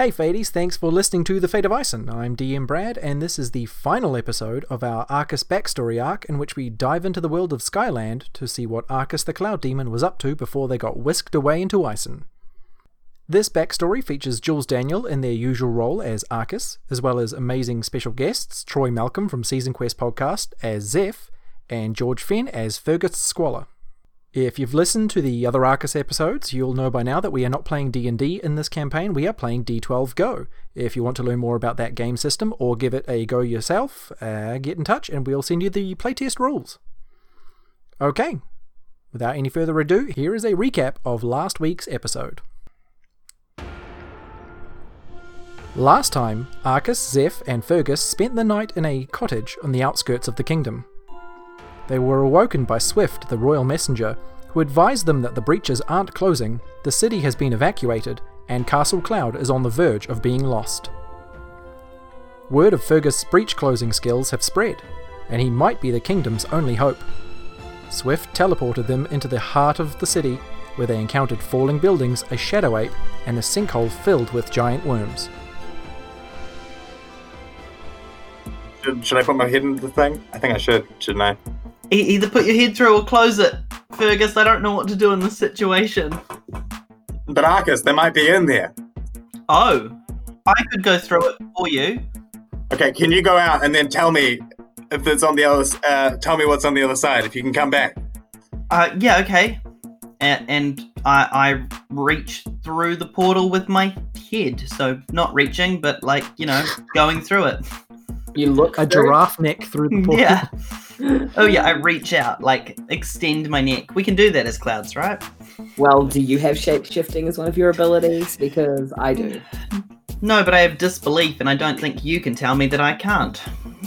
Hey Fades, thanks for listening to The Fate of Ison. I'm DM Brad, and this is the final episode of our Arcus backstory arc in which we dive into the world of Skyland to see what Arcus the Cloud Demon was up to before they got whisked away into Ison. This backstory features Jules Daniel in their usual role as Arcus, as well as amazing special guests Troy Malcolm from Season Quest podcast as Zeph, and George Fenn as Fergus Squalor. If you've listened to the other Arcus episodes, you'll know by now that we are not playing D&D in this campaign, we are playing D12 Go. If you want to learn more about that game system or give it a go yourself, get in touch and we'll send you the playtest rules. Okay, without any further ado, here is a recap of last week's episode. Last time, Arcus, Zeph and Fergus spent the night in a cottage on the outskirts of the kingdom. They were awoken by Swift, the royal messenger, who advised them that the breaches aren't closing, the city has been evacuated, and Castle Cloud is on the verge of being lost. Word of Fergus' breach closing skills have spread, and he might be the kingdom's only hope. Swift teleported them into the heart of the city, where they encountered falling buildings, a shadow ape, and a sinkhole filled with giant worms. Should I put my head into the thing? I think I should, shouldn't I? Either put your head through or close it, Fergus. I don't know what to do in this situation. But Arcus, they might be in there. Oh, I could go through it for you. Okay, can you go out and then tell me if it's on the other? Tell me what's on the other side. If you can come back. Yeah, okay. And I reach through the portal with my head, so not reaching, but going through it. You look a giraffe neck through the portal. Yeah. Oh yeah, I reach out, extend my neck. We can do that as clouds, right? Well, do you have shape-shifting as one of your abilities? Because I do. No, but I have disbelief, and I don't think you can tell me that I can't.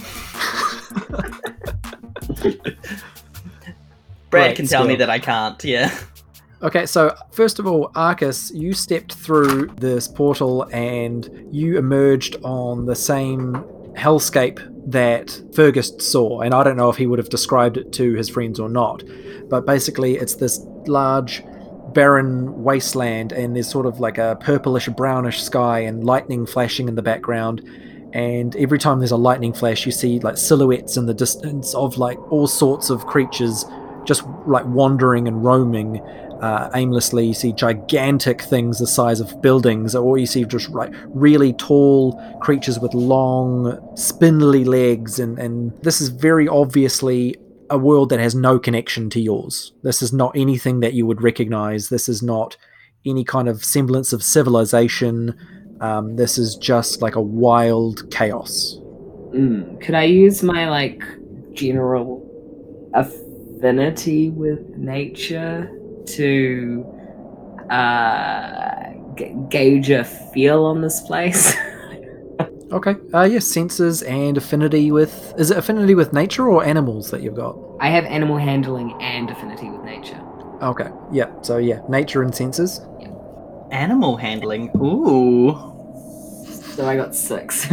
Brad can tell me that I can't, yeah. Okay, so first of all, Arcus, you stepped through this portal and you emerged on the same hellscape that Fergus saw, and I don't know if he would have described it to his friends or not, but basically it's this large barren wasteland and there's sort of like a purplish brownish sky and lightning flashing in the background, and every time there's a lightning flash you see silhouettes in the distance of all sorts of creatures just wandering and roaming aimlessly. You see gigantic things the size of buildings, or you see just really tall creatures with long spindly legs, and this is very obviously a world that has no connection to yours. This is not anything that you would recognize. This is not any kind of semblance of civilization. This is just a wild chaos. Could I use my general affinity with nature to gauge a feel on this place? Okay. Yes, senses and affinity with... Is it affinity with nature or animals that you've got? I have animal handling and affinity with nature. Okay. Yeah. So yeah, nature and senses. Yeah. Animal handling. Ooh. So I got 6.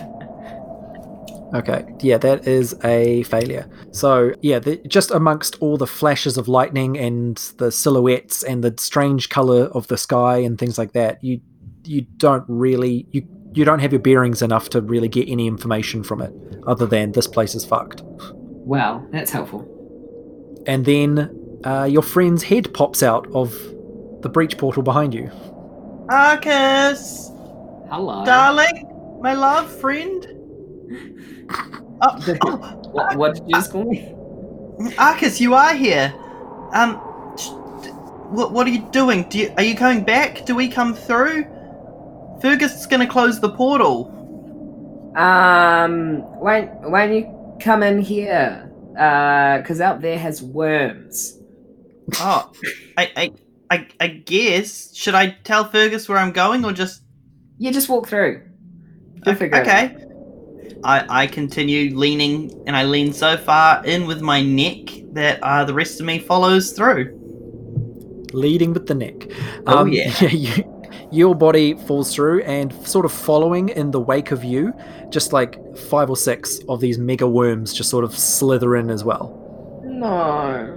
Okay, yeah, that is a failure. So, yeah, just amongst all the flashes of lightning and the silhouettes and the strange colour of the sky and things like that, you don't really... You don't have your bearings enough to really get any information from it, other than this place is fucked. Well, that's helpful. And then your friend's head pops out of the breach portal behind you. Arcus! Hello. Darling! My love, friend! What did you just call me? Arcus, you are here. What are you doing? Are you coming back? Do we come through? Fergus is going to close the portal. Why don't you come in here? Because out there has worms. Oh, I guess. Should I tell Fergus where I'm going or just... Yeah, just walk through. Okay. I continue leaning, and I lean so far in with my neck that the rest of me follows through. Leading with the neck. Yeah. Your body falls through, and sort of following in the wake of you, just 5 or 6 of these mega worms just sort of slither in as well. No.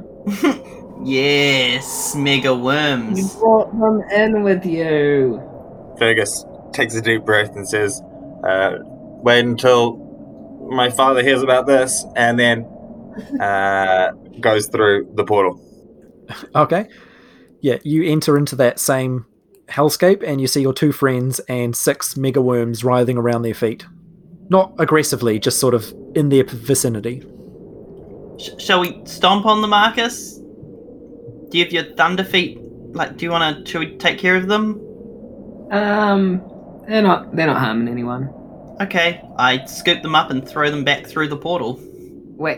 Yes, mega worms. You brought them in with you. Fergus, takes a deep breath and says, wait until my father hears about this, and then goes through the portal. Okay. Yeah, you enter into that same hellscape and you see your 2 friends and 6 mega worms writhing around their feet. Not aggressively, just sort of in their vicinity. Shall we stomp on the Marcus? Do you have your thunder feet? Like, do you want to? Should we take care of them? They're not harming anyone. Okay, I scoop them up and throw them back through the portal. Wait.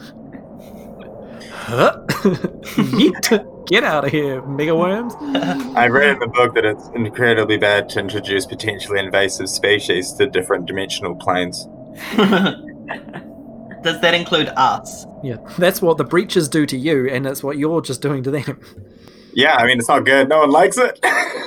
Yeet. Get out of here, mega worms. I read in the book that it's incredibly bad to introduce potentially invasive species to different dimensional planes. Does that include us? Yeah, that's what the breaches do to you, and that's what you're just doing to them. Yeah, I mean, it's not good. No one likes it.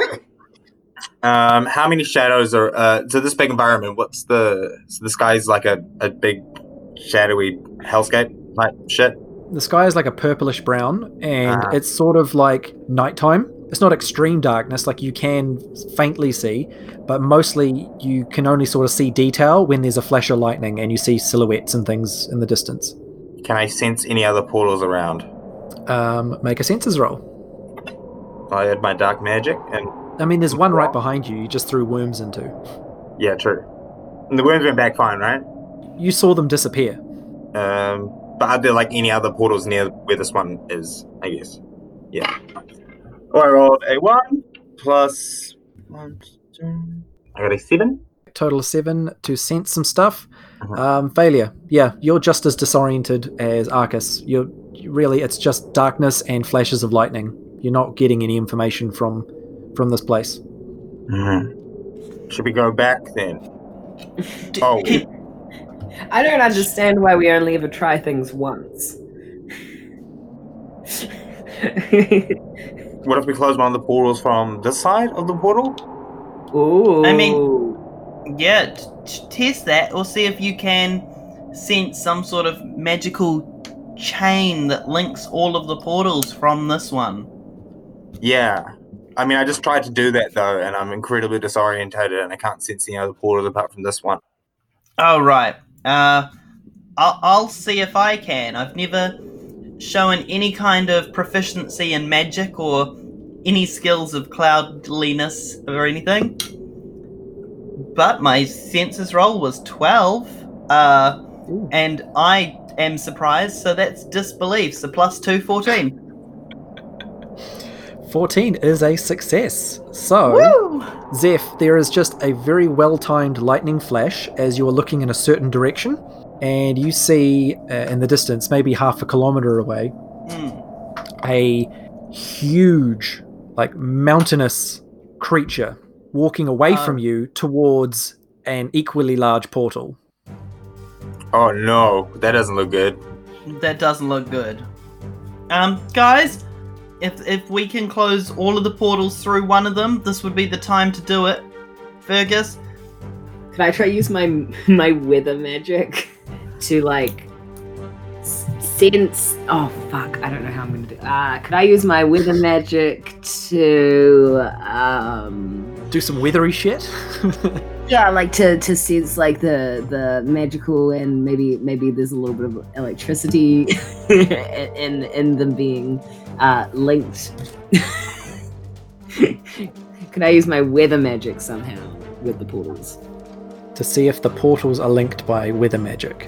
How many shadows are... so this big environment, what's the... So the sky's like a big shadowy hellscape type shit? The sky is like a purplish brown, and it's sort of like nighttime. It's not extreme darkness, like you can faintly see, but mostly you can only sort of see detail when there's a flash of lightning and you see silhouettes and things in the distance. Can I sense any other portals around? Make a senses roll. I had my dark magic, and... I mean, there's one right behind you just threw worms into. Yeah, true. And the worms went back fine, right? You saw them disappear. But are there like any other portals near where this one is, I guess? Yeah. Oh, I rolled a 1 plus 1, 2. I got a 7. Total of 7 to sense some stuff. Failure. Yeah, you're just as disoriented as Arcus. It's just darkness and flashes of lightning. You're not getting any information from this place. Should we go back then? Oh. I don't understand why we only ever try things once. What if we close one of the portals from this side of the portal? Ooh. I mean, yeah, test that or see if you can sense some sort of magical chain that links all of the portals from this one. Yeah. I mean, I just tried to do that though, and I'm incredibly disorientated and I can't sense any other portals apart from this one. Oh, right. I'll see if I can. I've never shown any kind of proficiency in magic or any skills of cloudliness or anything. But my senses roll was 12. And I am surprised, so that's disbelief. So plus 2, 14. 14 is a success. So, Woo! Zeph, there is just a very well-timed lightning flash as you are looking in a certain direction, and you see in the distance, maybe half a kilometer away, a huge, like mountainous creature walking away from you towards an equally large portal. Oh no, that doesn't look good. That doesn't look good. Guys, if we can close all of the portals through one of them, this would be the time to do it. Fergus? Can I try to use my weather magic to like sense? Oh fuck! I don't know how I'm gonna do. Could I use my weather magic to do some weathery shit? Yeah, like to sense like the magical and maybe there's a little bit of electricity in them being linked. Could I use my weather magic somehow with the portals? To see if the portals are linked by weather magic.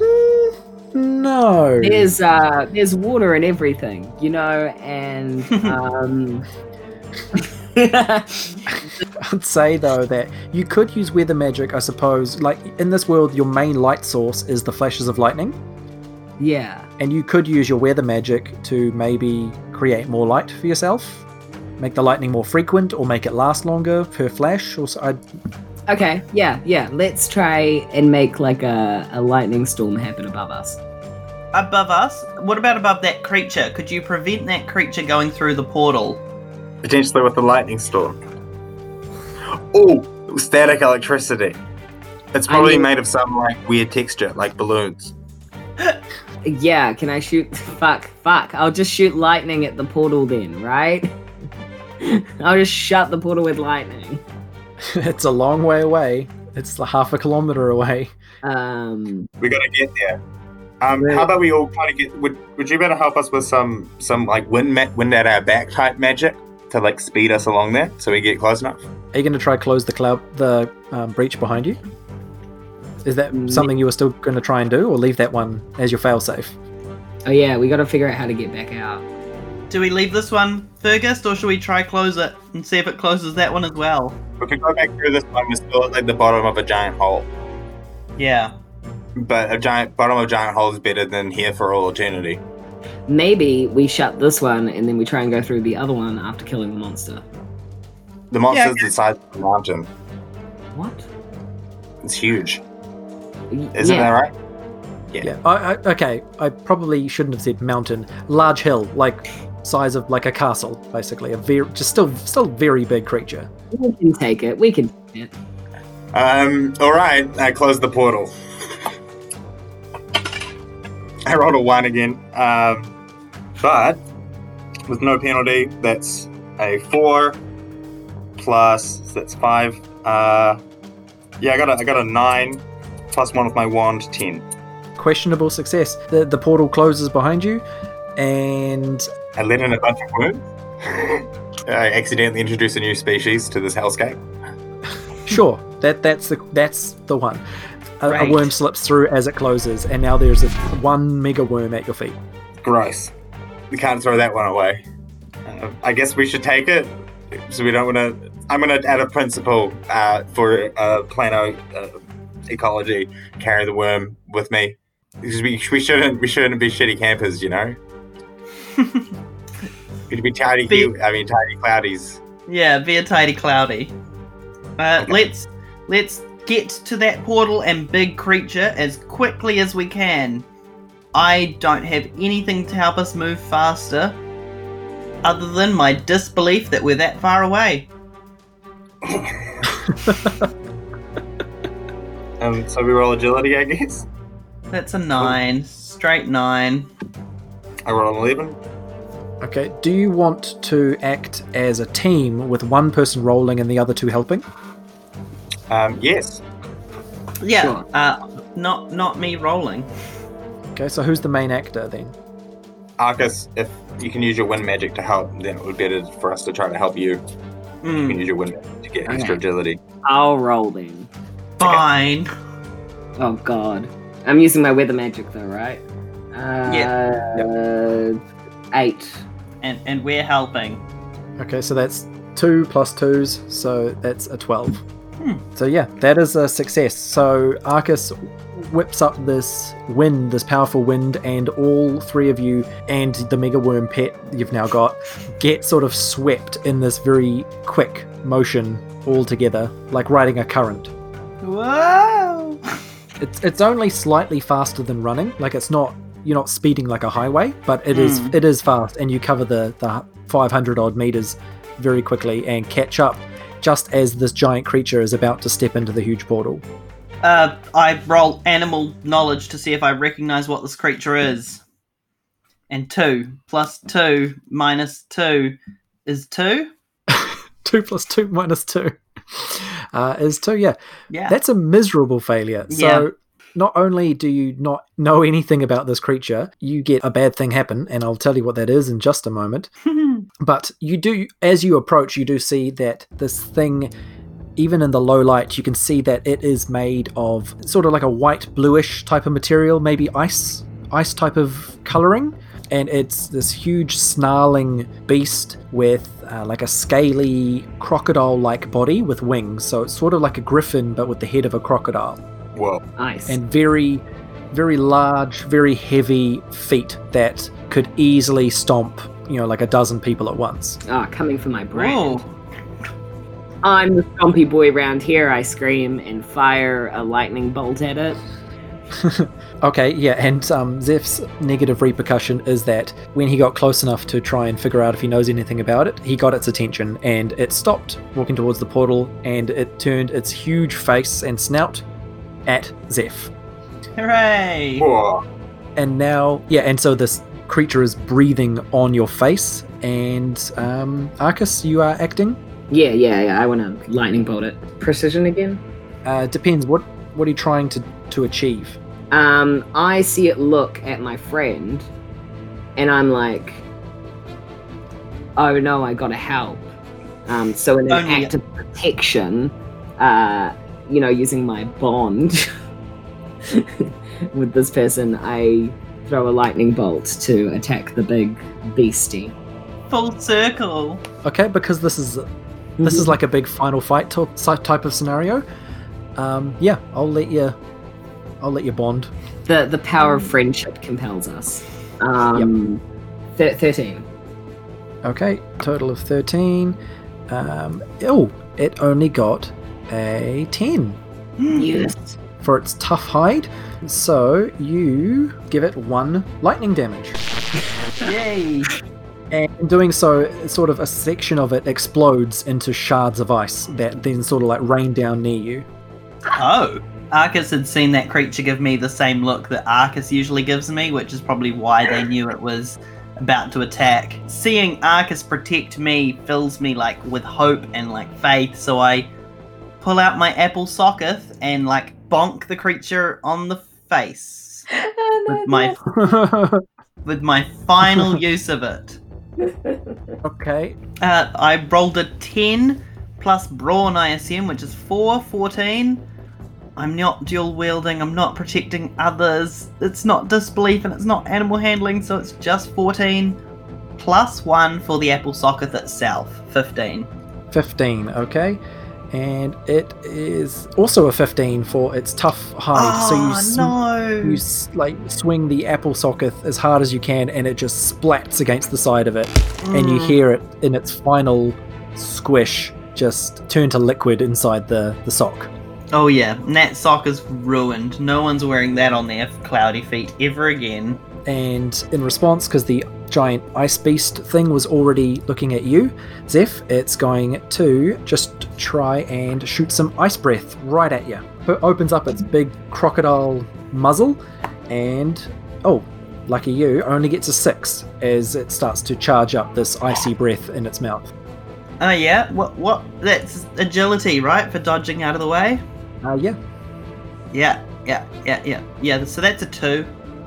No. There's water and everything, you know, and I'd say though that you could use weather magic, I suppose. Like in this world, your main light source is the flashes of lightning. Yeah. And you could use your weather magic to maybe create more light for yourself, make the lightning more frequent, or make it last longer per flash. Or so Okay, yeah. Let's try and make like a lightning storm happen above us. Above us? What about above that creature? Could you prevent that creature going through the portal? Potentially with the lightning storm. Oh, static electricity. It's probably made of some like weird texture, like balloons. Yeah, can I shoot? Fuck. I'll just shoot lightning at the portal then, right? I'll just shut the portal with lightning. It's a long way away. It's half a kilometer away. We gotta get there. How about we all try to get? Would you better help us with some like wind at our back type magic to like speed us along there so we get close enough? Are you going to try close the breach behind you? Is that something you were still going to try and do, or leave that one as your failsafe? Oh yeah, we got to figure out how to get back out. Do we leave this one, Fergus, or should we try close it and see if it closes that one as well? We can go back through this one. We're still at like the bottom of a giant hole. Yeah. But bottom of a giant hole is better than here for all eternity. Maybe we shut this one and then we try and go through the other one after killing the monster. The monster's the size of the mountain. What? It's huge. Isn't that right? Yeah. Okay. I probably shouldn't have said mountain. Large hill, like size of like a castle, basically. Still very big creature. We can take it. We can take it. All right. I closed the portal. I rolled a 1 again, but with no penalty, that's a 4 plus, so that's 5. I got a 9 plus 1 with my wand, 10. Questionable success. The portal closes behind you, and I let in a bunch of worms. I accidentally introduced a new species to this hellscape. Sure, that's the one. Right. A worm slips through as it closes, and now there's one mega worm at your feet. Gross. We can't throw that one away. I guess we should take it. So we don't want to. I'm going to add a principle for Plano ecology. Carry the worm with me because we shouldn't be shitty campers, you know. We'd be tidy cloudies. Yeah, be a tidy cloudy. Okay. Let's get to that portal and big creature as quickly as we can. I don't have anything to help us move faster, other than my disbelief that we're that far away. So we roll agility, I guess. That's a 9, straight 9. I roll an 11. Okay. Do you want to act as a team with one person rolling and the other two helping? Yes. Yeah, Sure. not me rolling. Okay. So who's the main actor then? Arcus, if you can use your wind magic to help, then it would be better for us to try to help you. You can use your wind magic to get extra agility. I'll roll then. Fine. Oh god. I'm using my weather magic though, right? Yeah. 8. And we're helping. Okay. So that's 2 plus 2s, so that's a 12. So yeah, that is a success. So Arcus whips up this wind, this powerful wind, and all three of you and the mega worm pet you've now got get sort of swept in this very quick motion all together, like riding a current. Whoa! It's only slightly faster than running. Like you're not speeding like a highway, but it is fast, and you cover the 500 odd meters very quickly and catch up just as this giant creature is about to step into the huge portal. I roll animal knowledge to see if I recognize what this creature is. And 2 plus 2 minus 2 is 2? 2 plus 2 minus 2 is 2, yeah. Yeah. That's a miserable failure. So Yeah. not only do you not know anything about this creature, you get a bad thing happen, and I'll tell you what that is in just a moment. But you do, as you approach, you do see that this thing, even in the low light, you can see that it is made of sort of like a white bluish type of material, maybe ice type of coloring. And it's this huge snarling beast with like a scaly crocodile-like body with wings. So it's sort of like a griffin, but with the head of a crocodile. Whoa. Nice. And very, very large, very heavy feet that could easily stomp, like a dozen people at once. Coming for my brand. Whoa. I'm the stompy boy round here, I scream and fire a lightning bolt at it. Okay, yeah, and Zeph's negative repercussion is that when he got close enough to try and figure out if he knows anything about it, he got its attention, and it stopped walking towards the portal, and it turned its huge face and snout at Zeph. Hooray! Whoa. And now, and so this creature is breathing on your face, and Arcus, you are acting? Yeah. I want to lightning bolt it. Precision again? Depends. What are you trying to achieve? I see it look at my friend, and I'm like, oh no, I gotta help. So in an act of protection, using my bond with this person, I throw a lightning bolt to attack the big beastie. Full circle. Okay, because this is like a big final fight type of scenario. Yeah, I'll let you bond. The power of friendship compels us. 13. Okay, total of 13. It only got a 10 Yes. for its tough hide. So you give it 1 lightning damage. Yay. And in doing so, sort of a section of it explodes into shards of ice that then sort of like rain down near you. Oh. Arcus had seen that creature give me the same look that Arcus usually gives me, which is probably why they knew it was about to attack. Seeing Arcus protect me fills me like with hope and like faith, so I pull out my apple socket and like bonk the creature on the face with my final use of it. Okay. I rolled a 10 plus brawn, I assume, which is 14. I'm not dual wielding, I'm not protecting others, it's not disbelief, and it's not animal handling, so it's just 14 plus 1 for the apple socket itself. 15. 15, okay. And it is also a 15 for its tough hide. You swing the apple socket as hard as you can, and it just splats against the side of it, and you hear it in its final squish just turn to liquid inside the sock. Oh yeah, and that sock is ruined. No one's wearing that on their cloudy feet ever again. And in response, because the giant ice beast thing was already looking at you, Zeph, it's going to just try and shoot some ice breath right at you. It opens up its big crocodile muzzle, and lucky you, only gets a 6 as it starts to charge up this icy breath in its mouth. Oh yeah? What? That's agility, right? For dodging out of the way? Yeah. Yeah, so that's a 2.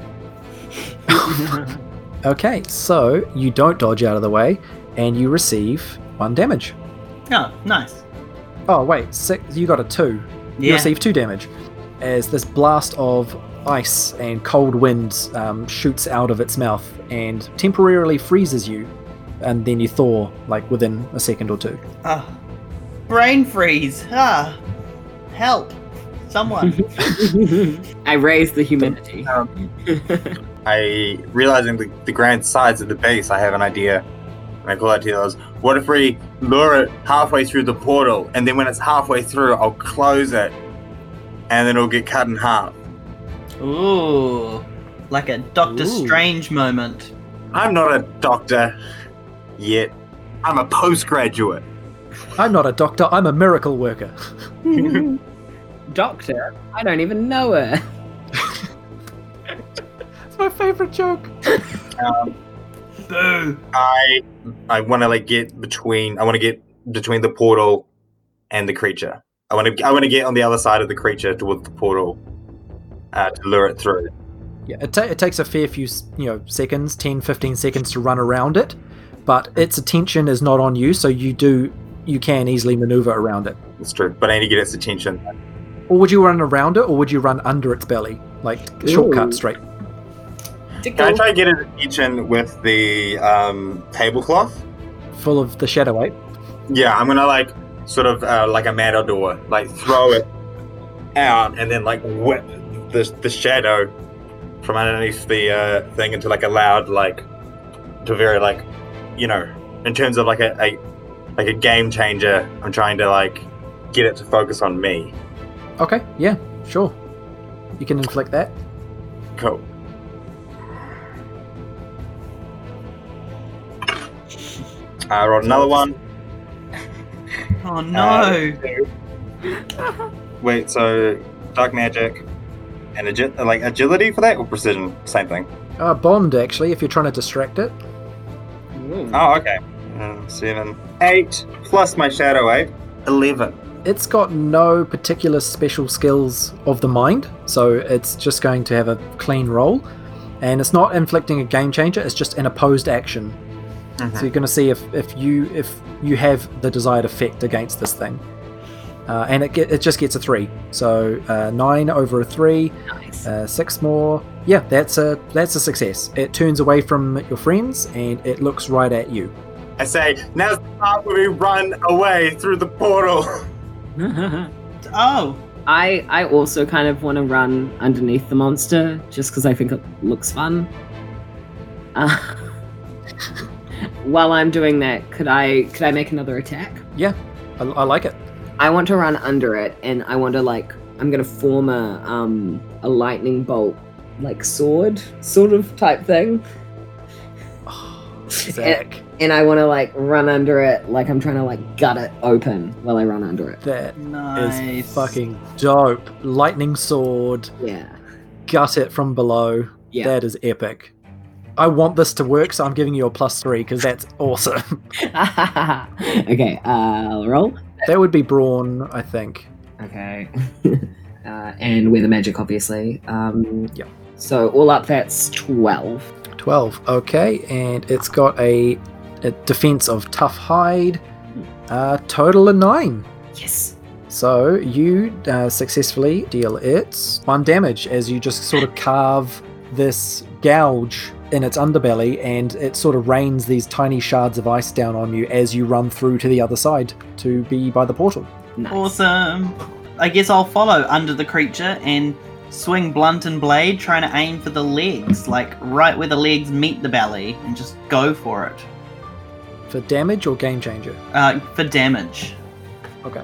Okay, so you don't dodge out of the way, and you receive 1 damage. Oh, nice. Oh, wait, 6, you got a 2. You Yeah. receive 2 damage as this blast of ice and cold wind shoots out of its mouth and temporarily freezes you, and then you thaw like within a second or 2. Brain freeze. Help. Someone. I raise the humidity. Realizing the grand size of the base, I have an idea. And I call out to the others, what if we lure it halfway through the portal, and then when it's halfway through, I'll close it, and then it'll get cut in half. Ooh. Like a Doctor Strange moment. I'm not a doctor yet. I'm a postgraduate. I'm not a doctor, I'm a miracle worker. Doctor? I don't even know her. It's my favorite joke. Boo. I want to get between the portal and the creature. I want to get on the other side of the creature towards the portal to lure it through. Yeah, it takes a fair few seconds, 10-15 seconds to run around it, but its attention is not on you, so you can easily maneuver around it. It's true, but I need to get its attention. Or would you run around it, or would you run under its belly? Like, shortcut straight. Can I try to get its attention with the tablecloth? Full of the shadow ape? Yeah, I'm gonna like a matador, throw it out and then whip the shadow from underneath the thing into a loud to very in terms of a game changer. I'm trying to get it to focus on me. Okay, yeah, sure. You can inflict that. Cool. I rolled another one. Oh no! Wait, so dark magic and agility for that, or precision? Same thing. Bond, actually, if you're trying to distract it. Oh, okay. 7, 8 plus my shadow 8, 11. It's got no particular special skills of the mind, so it's just going to have a clean roll. And it's not inflicting a game changer, it's just an opposed action. So you're going to see if you have the desired effect against this thing. And it just gets a 3. So 9 over a 3, Nice. 6 more. Yeah, that's a success. It turns away from your friends and it looks right at you. I say, now's the part where we run away through the portal. Oh, I also kind of want to run underneath the monster just because I think it looks fun. While I'm doing that, could I make another attack? Yeah, I like it. I want to run under it, and I want to I'm gonna form a lightning bolt sword sort of type thing. Zach, And I want to run under it like I'm trying to gut it open while I run under it. that nice. is fucking dope. Lightning sword, Yeah. gut it from below. Yeah. That is epic. I want this to work, so I'm giving you a +3 because that's awesome. Okay, I'll roll. That would be Brawn, I think. Okay. And with the magic, obviously. Yep. So all up, that's 12. 12. Okay, and it's got a defense of tough hide. Total of 9. Yes. So you successfully deal it 1 damage as you just sort of carve this gouge in its underbelly, and it sort of rains these tiny shards of ice down on you as you run through to the other side to be by the portal. Nice. Awesome. I guess I'll follow under the creature and swing blunt and blade, trying to aim for the legs, right where the legs meet the belly, and just go for it. For damage or game changer? For damage. Okay.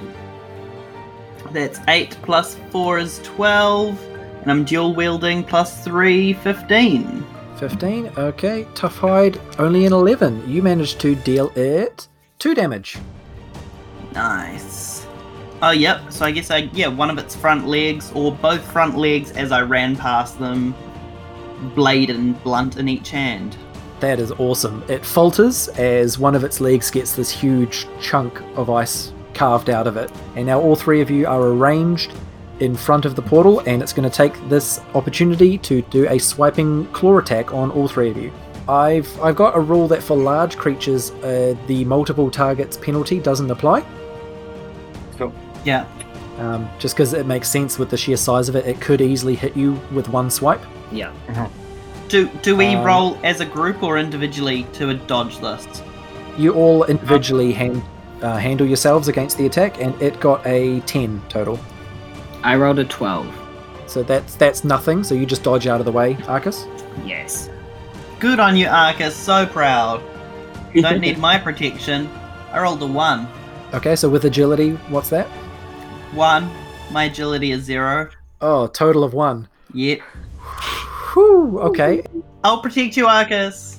That's 8 plus 4 is 12, and I'm dual wielding +3, 15. 15. Okay. Tough hide, only an 11. You managed to deal it 2 damage. Nice. Oh, yep. So I guess one of its front legs, or both front legs as I ran past them, blade and blunt in each hand. That is awesome. It falters as one of its legs gets this huge chunk of ice carved out of it. And now all 3 of you are arranged in front of the portal, and it's going to take this opportunity to do a swiping claw attack on all 3 of you. I've got a rule that for large creatures, the multiple targets penalty doesn't apply. Cool. Yeah. Just because it makes sense with the sheer size of it, it could easily hit you with 1 swipe. Yeah. Do we roll as a group or individually to dodge this? You all individually handle yourselves against the attack, and it got a 10 total. I rolled a 12. So that's nothing, so you just dodge out of the way, Arcus. Yes. Good on you, Arcus. So proud. Don't need my protection. I rolled a 1. Okay, so with agility, what's that? 1. My agility is 0. Oh, total of 1. Yep. Whew, okay. I'll protect you, Arcus.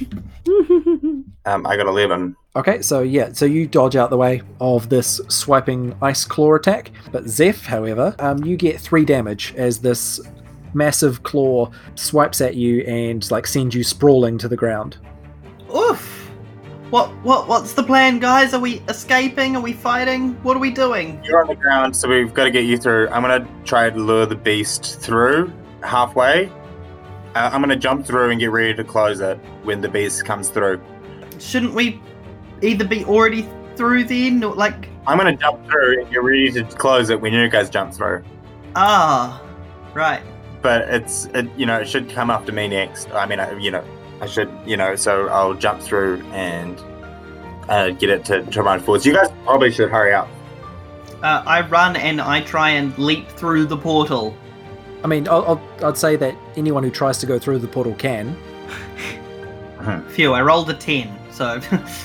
I got 11. Okay, so you dodge out the way of this swiping ice claw attack. But Zeph, however, you get 3 damage as this massive claw swipes at you and sends you sprawling to the ground. Oof. What's the plan, guys? Are we escaping? Are we fighting? What are we doing? You're on the ground, so we've got to get you through. I'm going to try to lure the beast through halfway. I'm going to jump through and get ready to close it when the beast comes through. Shouldn't we either be already through then, or I'm going to jump through and get ready to close it when you guys jump through. Right. But it should come after me next. I mean, I should, so I'll jump through and get it to run forward. So you guys probably should hurry up. I run and I try and leap through the portal. I mean, I'd say that anyone who tries to go through the portal can. Phew, I rolled a 10, so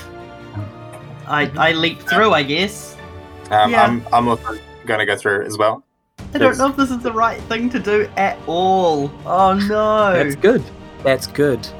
I leaped through, I guess. I'm also going to go through as well. I don't know if this is the right thing to do at all. Oh no. That's good.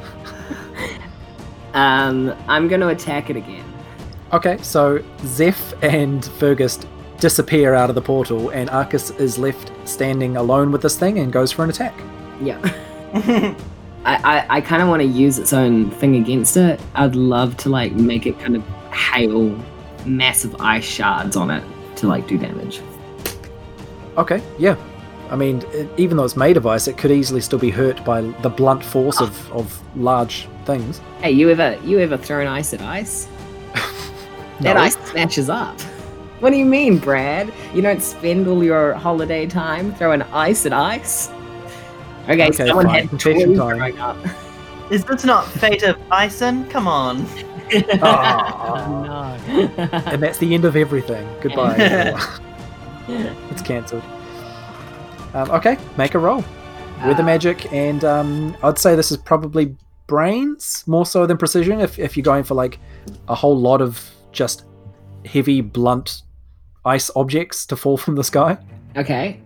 I'm going to attack it again. Okay, so Zeph and Fergus disappear out of the portal, and Arcus is left standing alone with this thing and goes for an attack. Yeah. I kind of want to use its own thing against it. I'd love to like make it kind of hail massive ice shards on it to like do damage. Okay, yeah. I mean, even though it's made of ice, it could easily still be hurt by the blunt force of large things. Hey, you ever thrown ice at ice? That No. ice smashes up. What do you mean, Brad? You don't spend all your holiday time throwing ice at ice? Okay, someone fine. had Confession toys time. growing up. Is this not Fate of Ison? Come on. Ah. No. And that's the end of everything. Goodbye. everyone. It's cancelled. Okay, make a roll. Weather magic, and I'd say this is probably brains more so than precision. If you're going for like a whole lot of just heavy, blunt ice objects to fall from the sky. Okay,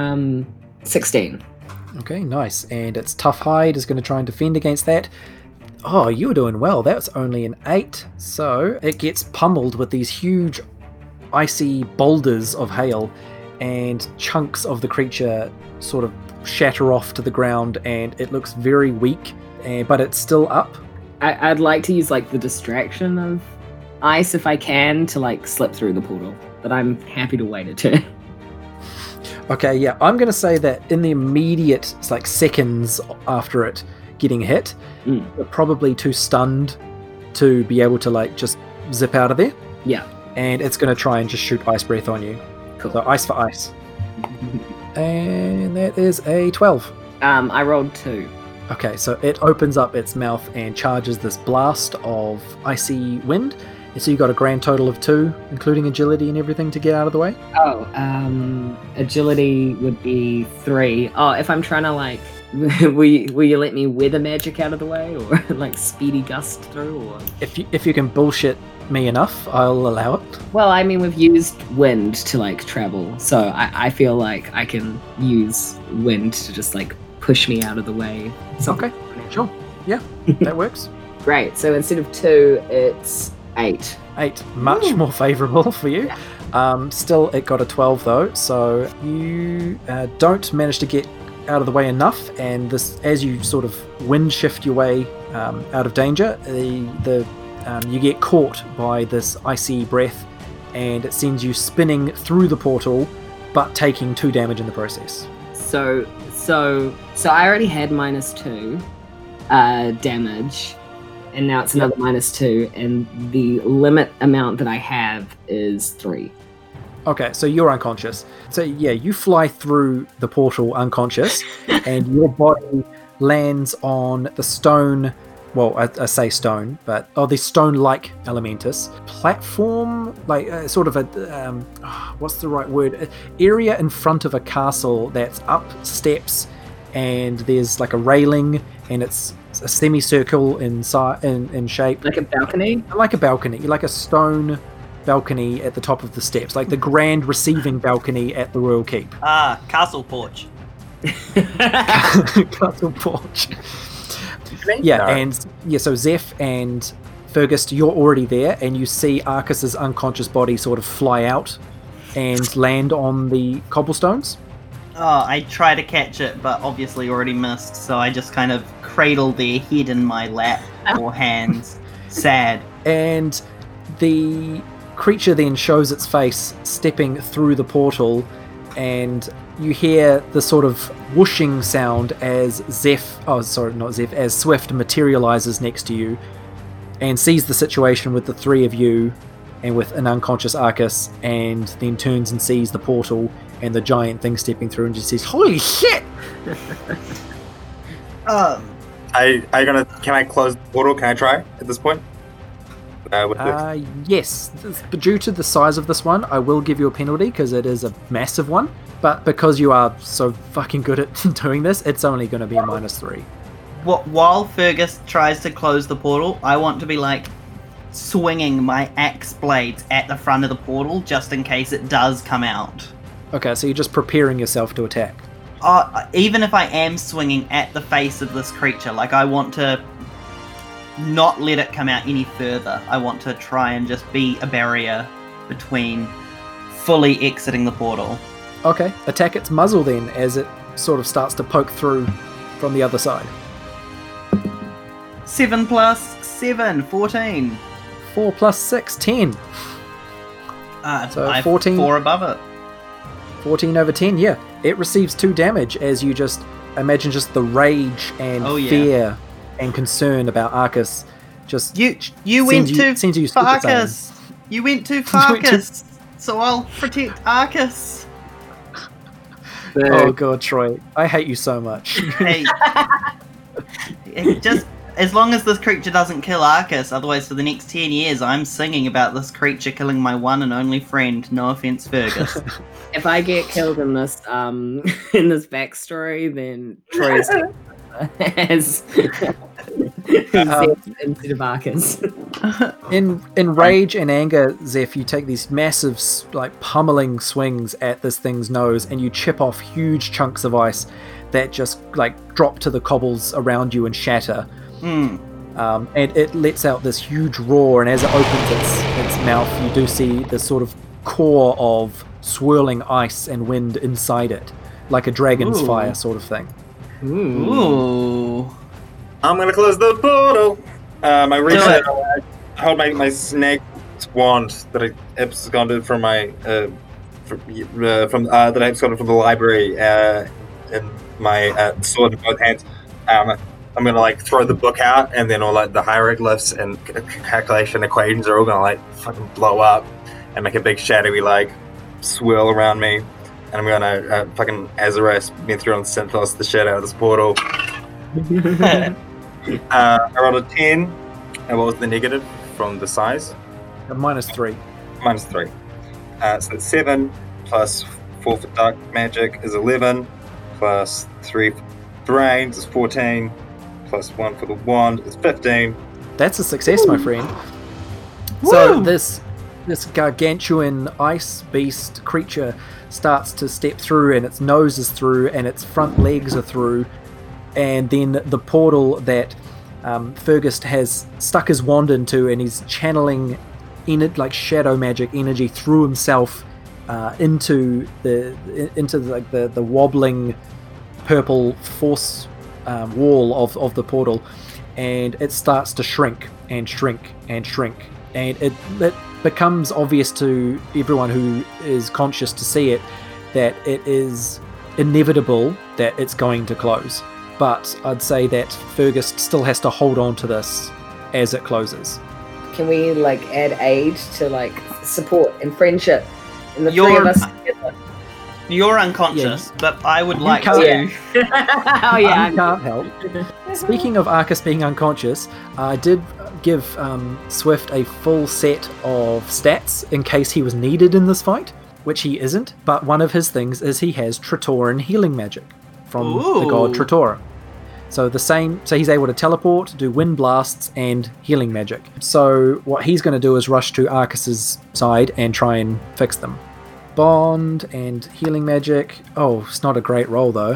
16. Okay, nice. And its tough hide is going to try and defend against that. Oh, you were doing well. That's only an 8. So it gets pummeled with these huge icy boulders of hail, and chunks of the creature sort of shatter off to the ground, and it looks very weak, but it's still up. I'd like to use like the distraction of ice if I can to like slip through the portal, but I'm happy to wait a turn. Okay, yeah, I'm going to say that in the immediate like seconds after it getting hit, you're probably too stunned to be able to like just zip out of there. Yeah. And it's going to try and just shoot ice breath on you. Cool. So ice for ice. And that is a 12. I rolled 2. Okay, so it opens up its mouth and charges this blast of icy wind. And so you got a grand total of 2, including agility and everything to get out of the way. Oh, agility would be 3. Oh, if I'm trying to like, will you let me weather magic out of the way, or like speedy gust through, or? If you can bullshit me enough, I'll allow it. Well, I mean, we've used wind to like travel, so I feel like I can use wind to just like push me out of the way. Okay, sure. Yeah, that works. Great. So instead of 2, it's 8. 8, much more favourable for you. Still, it got a 12 though, so you don't manage to get out of the way enough, and this, as you sort of wind shift your way out of danger, you get caught by this icy breath, and it sends you spinning through the portal, but taking 2 damage in the process. So I already had -2 damage, and now it's another -2, and the limit amount that I have is 3. Okay, so you're unconscious. So yeah, you fly through the portal unconscious, and your body lands on the stone. Well, I say stone, but the stone-like elementus platform, like sort of a what's the right word? Area in front of a castle that's up steps, and there's like a railing, and it's a semicircle in shape, Like a balcony? like a balcony, like a stone balcony at the top of the steps, like the grand receiving balcony at the royal keep. Castle porch. Castle porch. Yeah, and so Zeph and Fergus, you're already there, and you see Arcus's unconscious body sort of fly out and land on the cobblestones. Oh, I try to catch it, but obviously already missed, so I just kind of cradle their head in my lap or hands. Sad. And the creature then shows its face stepping through the portal, and you hear the sort of whooshing sound as as Swift materializes next to you and sees the situation with the 3 of you and with an unconscious Arcus, and then turns and sees the portal and the giant thing stepping through and just says, "Holy shit!" Can I close the portal? Can I try at this point? Yes, but due to the size of this one, I will give you a penalty because it is a massive one. But because you are so fucking good at doing this, it's only going to be a -3. While Fergus tries to close the portal, I want to be like swinging my axe blades at the front of the portal just in case it does come out. Okay, so you're just preparing yourself to attack. Even if I am swinging at the face of this creature, like I want to not let it come out any further. I want to try and just be a barrier between fully exiting the portal. Okay, attack its muzzle then as it sort of starts to poke through from the other side. 7 plus 7, 14. 4 plus 6, 10. So I have 14. 4 above it. 14 over 10, yeah. It receives 2 damage as you just imagine just the rage and fear and concern about Arcus. Just you went to sends you Farkas. You went to Farkas. So I'll protect Arcus. Oh god, Troy, I hate you so much. Hey, just as long as this creature doesn't kill Arcus, otherwise for the next 10 years I'm singing about this creature killing my one and only friend. No offense, Fergus. If I get killed in this backstory, then Troy's as instead of Arcus. In rage and anger, Zeph, you take these massive, like pummeling swings at this thing's nose, and you chip off huge chunks of ice that just like drop to the cobbles around you and shatter. And it lets out this huge roar, and as it opens its mouth, you do see this sort of core of swirling ice and wind inside it, like a dragon's fire sort of thing. Ooh. I'm gonna close the portal. I reach out, I hold my snake wand that I absconded from my from that I absconded from the library in my sword in both hands. I'm gonna like throw the book out, and then all like the hieroglyphs and calculation equations are all gonna like fucking blow up and make a big shadowy like swirl around me. And I'm gonna fucking Azareth being thrown on Synthos the shit out of this portal. I rolled a 10. And what was the negative from the size? -3. -3. So it's 7 plus 4 for dark magic is 11, plus 3 for brains is 14, plus 1 for the wand is 15. That's a success, my friend. So this gargantuan ice beast creature starts to step through, and its nose is through, and its front legs are through, and then the portal that Fergus has stuck his wand into, and he's channeling in it like shadow magic energy through himself into the wobbling purple force wall of the portal, and it starts to shrink and shrink and shrink, and it becomes obvious to everyone who is conscious to see it that it is inevitable that it's going to close. But I'd say that Fergus still has to hold on to this as it closes. Can we like add aid to like support and friendship and the three of us together? You're unconscious, but I would like to. Oh yeah, I can't help. Speaking of Arcus being unconscious, I did give Swift a full set of stats in case he was needed in this fight, which he isn't. But one of his things is he has Tritoran healing magic from the god Tritora. So he's able to teleport, do wind blasts, and healing magic. So what he's going to do is rush to Arcus's side and try and fix them. Bond and healing magic. Oh, it's not a great roll though.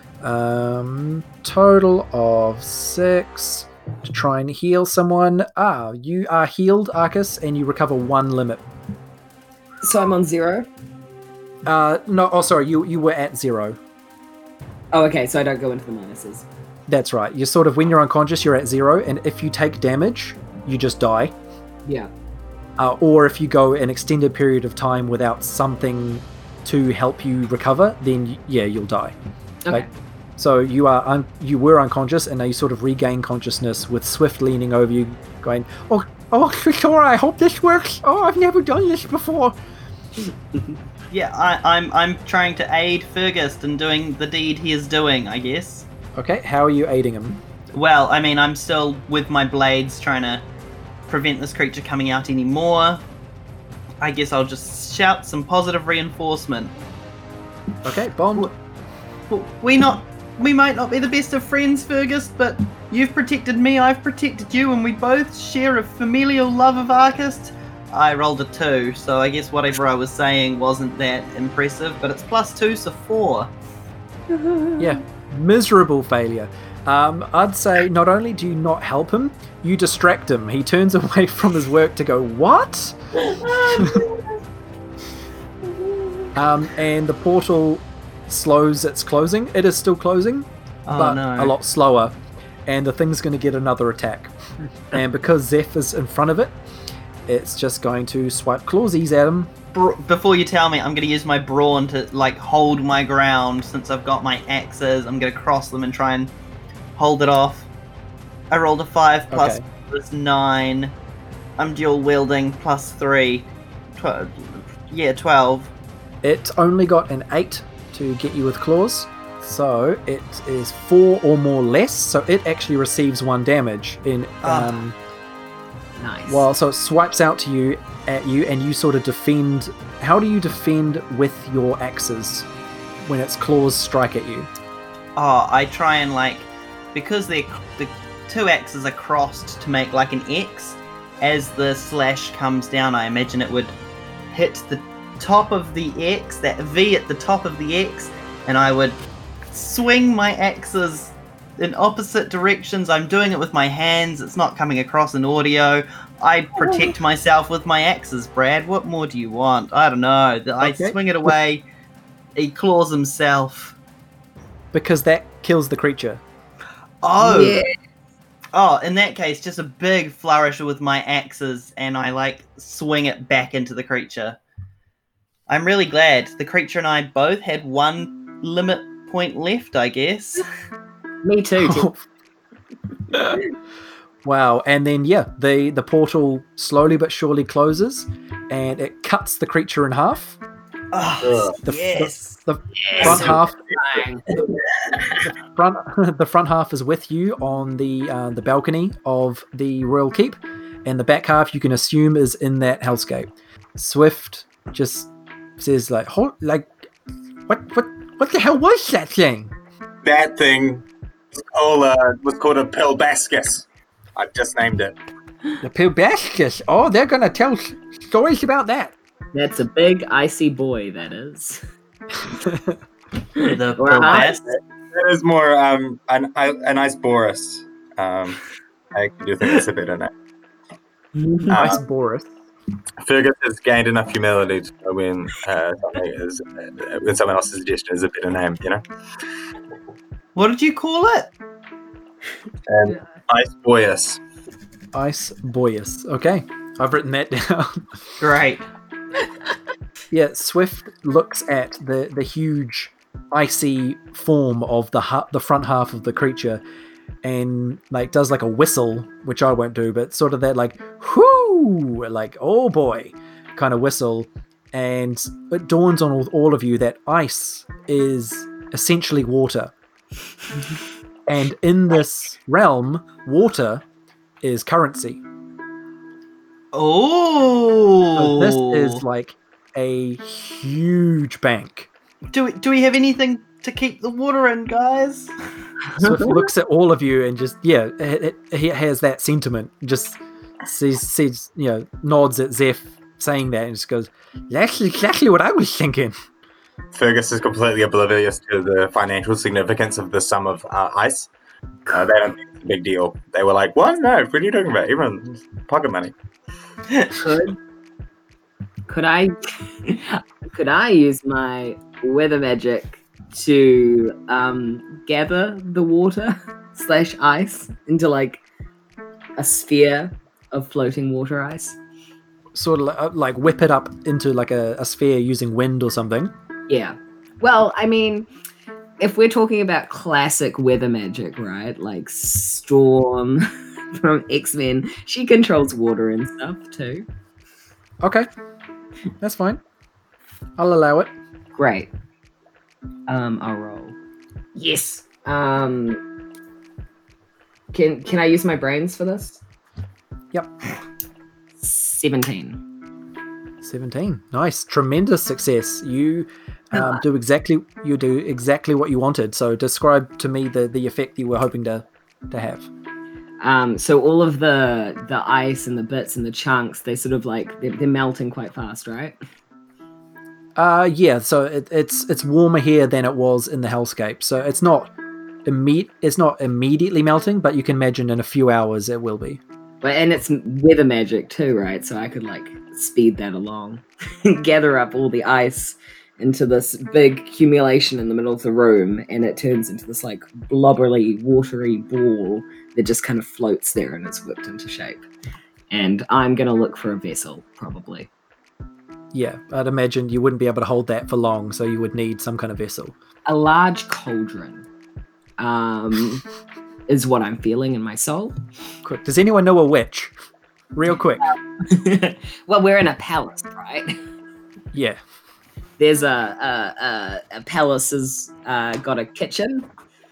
Total of 6 to try and heal someone. You are healed, Arcus, and you recover 1 limit. So I'm on 0? No, oh sorry, you were at 0. Oh, okay, so I don't go into the minuses. That's right. You're sort of, when you're unconscious, you're at 0, and if you take damage, you just die. Yeah. Or if you go an extended period of time without something to help you recover, then you'll die. Okay. So you were unconscious, and now you sort of regain consciousness with Swift leaning over you, going, "Oh, Tritora, I hope this works. Oh, I've never done this before." Yeah, I'm trying to aid Fergus in doing the deed he is doing, I guess. Okay, how are you aiding him? Well, I mean, I'm still with my blades trying to prevent this creature coming out anymore. I guess I'll just shout some positive reinforcement. Okay, Bond. We might not be the best of friends, Fergus, but you've protected me, I've protected you, and we both share a familial love of Arcus. I rolled a 2, so I guess whatever I was saying wasn't that impressive, but it's +2, so 4. Yeah, miserable failure. I'd say not only do you not help him, you distract him. He turns away from his work to go, "What?" And the portal slows its closing. It is still closing, but a lot slower. and the thing's going to get another attack. And because Zeph is in front of it, it's just going to swipe clawsies at him. Before you tell me, I'm going to use my brawn to like hold my ground. Since I've got my axes, I'm going to cross them and try and hold it off. I rolled a 5 plus 9. I'm dual wielding plus 3. 12. It only got an 8 to get you with claws, so it is 4 or more less. So it actually receives 1 damage in. Nice. Well, so it swipes out to you at you, and you sort of defend. How do you defend with your axes when its claws strike at you? Oh, I try and like, because the 2 axes are crossed to make like an X. As the slash comes down, I imagine it would hit the top of the X, that V at the top of the X, and I would swing my axes in opposite directions. I'm doing it with my hands. It's not coming across in audio. I protect myself with my axes, Brad. What more do you want? I don't know. I swing it away. He claws himself. Because that kills the creature. Oh. Yeah. Oh, in that case, just a big flourish with my axes, and I like swing it back into the creature. I'm really glad. The creature and I both had 1 limit point left, I guess. Me too. Wow, and then the portal slowly but surely closes, and it cuts the creature in half. Oh, The yes. front half is with you on the balcony of the Royal Keep, and the back half you can assume is in that hellscape. Swift just says like, what the hell was that thing? That thing was called a Pilbascus. I've just named it. The Pilbascus. Oh, they're gonna tell stories about that. That's a big icy boy, that is. The Or best. That is more an ice Boris. I do think it's a better name. Nice Boris. Fergus has gained enough humility to know when someone else's suggestion is a better name, you know? What did you call it? Ice Boyus. Ice Boyus. Okay, I've written that down. Great. Yeah, Swift looks at the huge icy form of the front half of the creature, and like does like a whistle, which I won't do, but sort of that like whoo, like oh boy kind of whistle, and it dawns on all of you that ice is essentially water. And in this realm, water is currency. Oh. So this is like a huge bank. Do we have anything to keep the water in, guys? So it looks at all of you and just he has that sentiment. Just sees nods at Zeph saying that and just goes, "That's exactly what I was thinking." Fergus is completely oblivious to the financial significance of the sum of ice. They don't think it's a big deal. They were like, "What? No, what are you talking about? Everyone's pocket money." Could I use my weather magic to gather the water / ice into like a sphere of floating water ice? Sort of like whip it up into like a sphere using wind or something. Yeah. Well, I mean, if we're talking about classic weather magic, right? Like Storm from X-Men, she controls water and stuff too. Okay, that's fine. I'll allow it. Great. I'll roll. Yes. Can I use my brains for this? Yep. 17. 17. Nice. Tremendous success. You do exactly what you wanted. So describe to me the effect you were hoping to have. So all of the ice and the bits and the chunks, they sort of like they're melting quite fast, right? Yeah. So it's warmer here than it was in the hellscape. So it's not immediately melting, but you can imagine in a few hours it will be. But and it's weather magic too, right? So I could like speed that along, gather up all the ice into this big accumulation in the middle of the room, and it turns into this like blubbery, watery ball that just kind of floats there and is whipped into shape. And I'm gonna look for a vessel, probably. Yeah, I'd imagine you wouldn't be able to hold that for long, so you would need some kind of vessel. A large cauldron is what I'm feeling in my soul. Quick, does anyone know a witch? Real quick. Well, we're in a palace, right? Yeah. There's a palace has got a kitchen.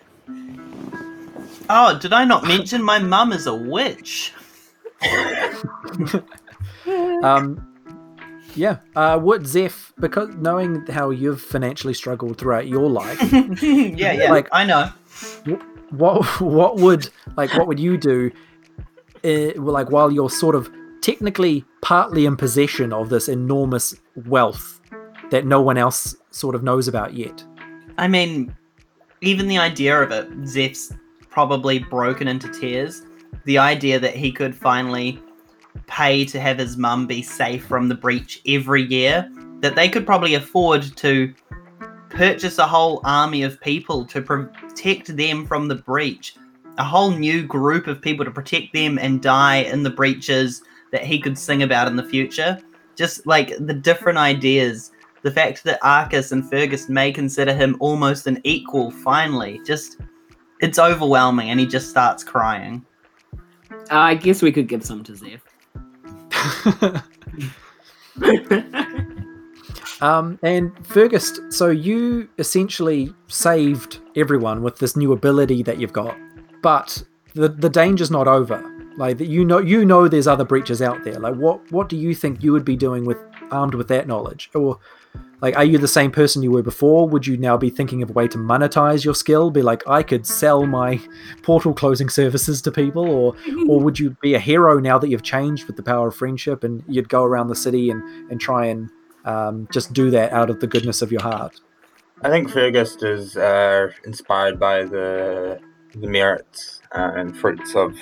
Oh, did I not mention my mum is a witch? Yeah. What Zeph, because knowing how you've financially struggled throughout your life, yeah, like, I know. What would you do? Like while you're sort of technically partly in possession of this enormous wealth that no one else sort of knows about yet. I mean, even the idea of it, Zeph's probably broken into tears. The idea that he could finally pay to have his mum be safe from the breach every year, that they could probably afford to purchase a whole army of people to protect them from the breach, a whole new group of people to protect them and die in the breaches that he could sing about in the future. Just like the different ideas, the fact that Arcus and Fergus may consider him almost an equal finally, just, it's overwhelming, and he just starts crying. I guess we could give some to Zeph. And Fergus, so you essentially saved everyone with this new ability that you've got, but the danger's not over. Like, you know there's other breaches out there. Like, what do you think you would be doing armed with that knowledge? Or like, are you the same person you were before? Would you now be thinking of a way to monetize your skill? Be like, I could sell my portal closing services to people, or would you be a hero now that you've changed with the power of friendship, and you'd go around the city and try and just do that out of the goodness of your heart? I think Fergus is inspired by the merits and fruits of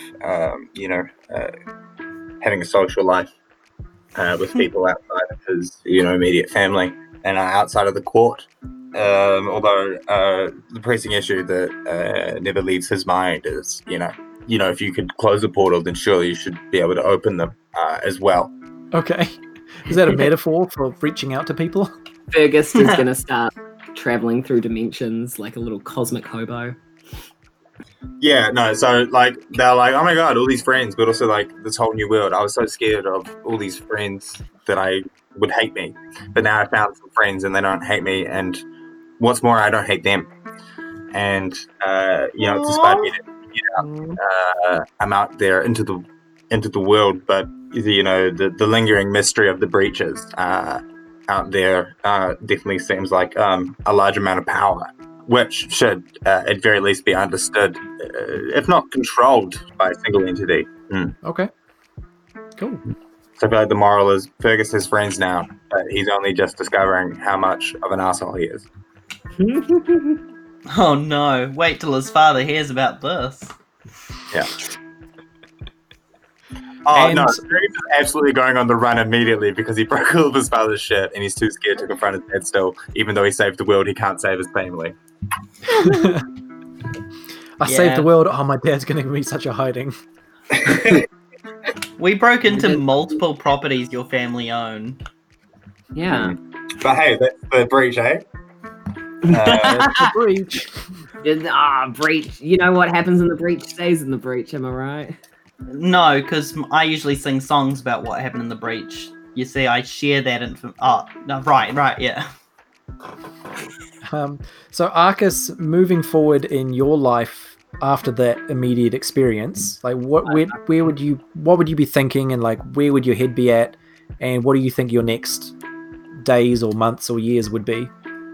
having a social life with people outside of his immediate family and outside of the court. Although the pressing issue that never leaves his mind is if you could close a portal, then surely you should be able to open them as well. Okay. Is that a metaphor for reaching out to people? Fergus is going to start traveling through dimensions like a little cosmic hobo. Yeah, no, so like they're like, oh my god, all these friends, but also like this whole new world. I was so scared of all these friends that I would hate me, but now I found some friends and they don't hate me, and what's more, I don't hate them. And it's inspired me to get out. I'm out there into the world, but the lingering mystery of the breaches out there definitely seems like a large amount of power, which should at very least be understood, if not controlled, by a single entity. Okay, cool. So I feel like the moral is Fergus has friends now, but he's only just discovering how much of an asshole he is. Oh no, wait till his father hears about this. Yeah. Oh no, Fergus is absolutely going on the run immediately because he broke all of his father's shit and he's too scared to confront his dad still. Even though he saved the world, he can't save his family. I saved the world. Oh, my dad's going to give me such a hiding. We broke into multiple properties your family own. Yeah. But hey, that's the breach, eh? That's the breach. Breach. You know what happens in the breach stays in the breach, am I right? No, because I usually sing songs about what happened in the breach. You see, I share that info. Oh, no, right, yeah. So Arcus, moving forward in your life after that immediate what would you be thinking, and like where would your head be at, and what do you think your next days or months or years would be?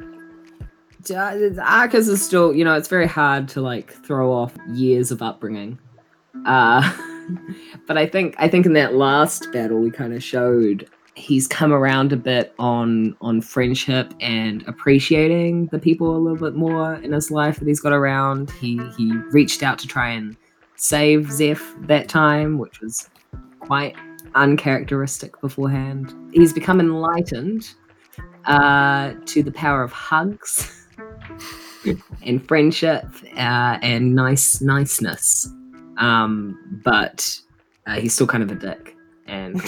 Arcus is still, it's very hard to like throw off years of upbringing. But I think in that last battle we kind of showed he's come around a bit on friendship and appreciating the people a little bit more in his life that he's got around. He reached out to try and save Zeph that time, which was quite uncharacteristic beforehand. He's become enlightened, to the power of hugs and friendship and niceness. But he's still kind of a dick. And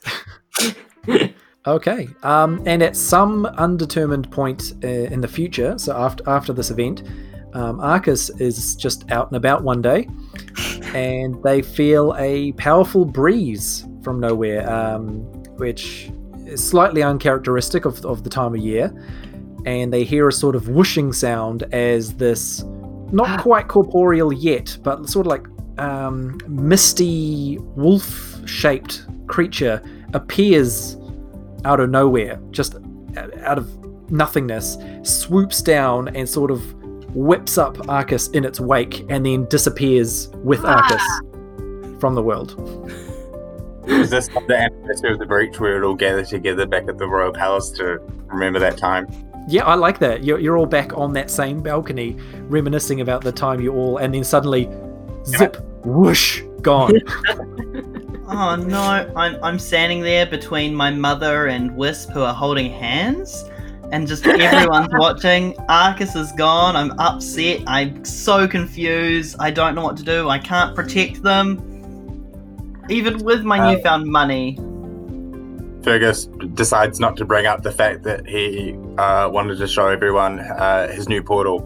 Okay. And at some undetermined point in the future, so after this event, Arcus is just out and about one day, and they feel a powerful breeze from nowhere, which is slightly uncharacteristic of the time of year, and they hear a sort of whooshing sound as this, not quite corporeal yet, but sort of like misty wolf-shaped creature appears out of nowhere, just out of nothingness, swoops down and sort of whips up Arcus in its wake, and then disappears with Arcus from the world. Is this the anniversary of the breach where it all gathered together back at the Royal Palace to remember that time? Yeah, I like that. You're all back on that same balcony, reminiscing about the time you all, and then suddenly, zip, whoosh, gone. Oh no, I'm standing there between my mother and Wisp, who are holding hands, and just everyone's watching. Arcus is gone. I'm upset. I'm so confused. I don't know what to do. I can't protect them, even with my newfound money. Fergus decides not to bring up the fact that he wanted to show everyone his new portal.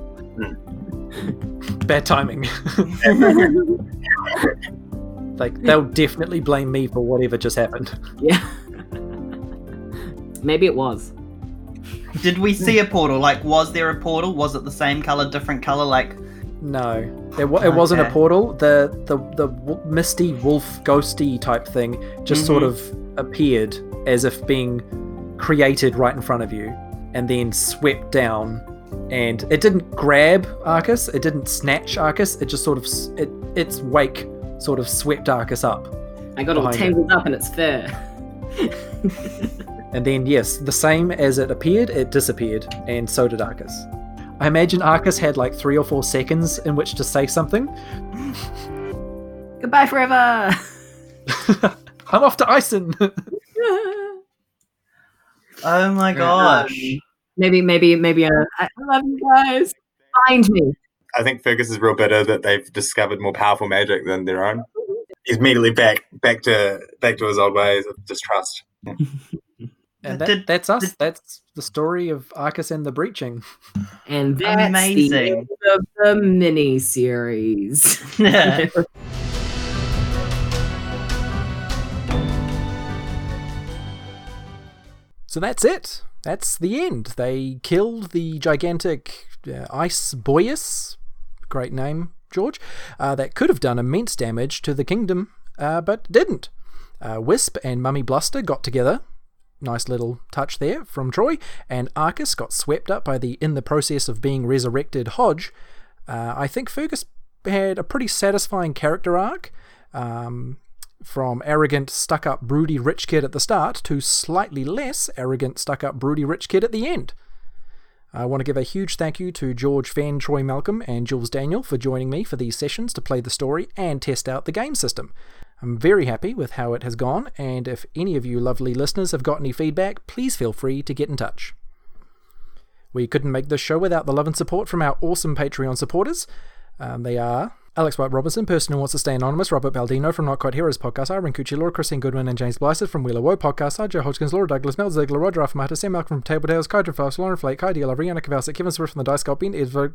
Bad timing. Like, they'll definitely blame me for whatever just happened. Yeah. Maybe it was. Did we see a portal? Like, was there a portal? Was it the same color, different color? Like, no, it wasn't a portal. The misty wolf ghosty type thing just sort of appeared as if being created right in front of you, and then swept down. And it didn't grab Arcus. It didn't snatch Arcus. It just sort of its wake sort of swept Arcus up. I got all tangled up in its fur. And then, yes, the same as it appeared, it disappeared, and so did Arcus. I imagine Arcus had like 3 or 4 seconds in which to say something. Goodbye forever! I'm off to Ison! oh my gosh. Maybe I love you guys. Find me. I think Fergus is real bitter that they've discovered more powerful magic than their own. He's immediately back to his old ways of distrust. And that's us. That's the story of Arcus and the Breaching. And that's amazing. The end of the mini-series. So that's it. That's the end. They killed the gigantic Ice Boyus, great name, George, that could have done immense damage to the kingdom, but didn't. Wisp and Mummy Bluster got together. Nice little touch there from Troy. And Arcus got swept up by the in the process of being resurrected Hodge. I think Fergus had a pretty satisfying character arc. From arrogant, stuck-up, broody rich kid at the start to slightly less arrogant, stuck-up, broody rich kid at the end. I want to give a huge thank you to George Fan, Troy Malcolm, and Jules Daniel for joining me for these sessions to play the story and test out the game system. I'm very happy with how it has gone, and if any of you lovely listeners have got any feedback, please feel free to get in touch. We couldn't make this show without the love and support from our awesome Patreon supporters. They are Alex White Robinson, person who wants to stay anonymous, Robert Baldino from Not Quite Heroes podcast, Irene Cucci, Laura Christine Goodwin and James Blythe from Wheeler Woe podcast, Joe Hodgkins, Laura Douglas, Mel Ziegler, Roger Affamata, Sam Malcolm from Table Tales, Kydra Fast, Lauren Flake, Kai Deal, Rihanna Kavelsik, Kevin Swift from the Dice Cult, Ben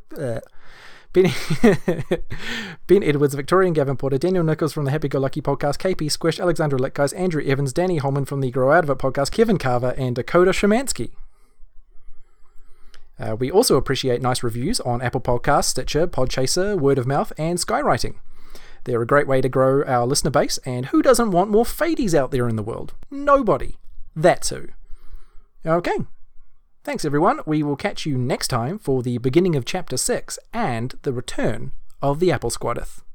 Edwards, Victorian Gavin Porter, Daniel Nichols from the Happy Go Lucky podcast, KP Squish, Alexandra Litguys, Andrew Evans, Danny Holman from the Grow Out of It podcast, Kevin Carver, and Dakota Szymanski. We also appreciate nice reviews on Apple Podcasts, Stitcher, Podchaser, Word of Mouth, and Skywriting. They're a great way to grow our listener base, and who doesn't want more Fadies out there in the world? Nobody. That's who. Okay. Thanks, everyone. We will catch you next time for the beginning of Chapter 6 and the return of the Apple Squadeth.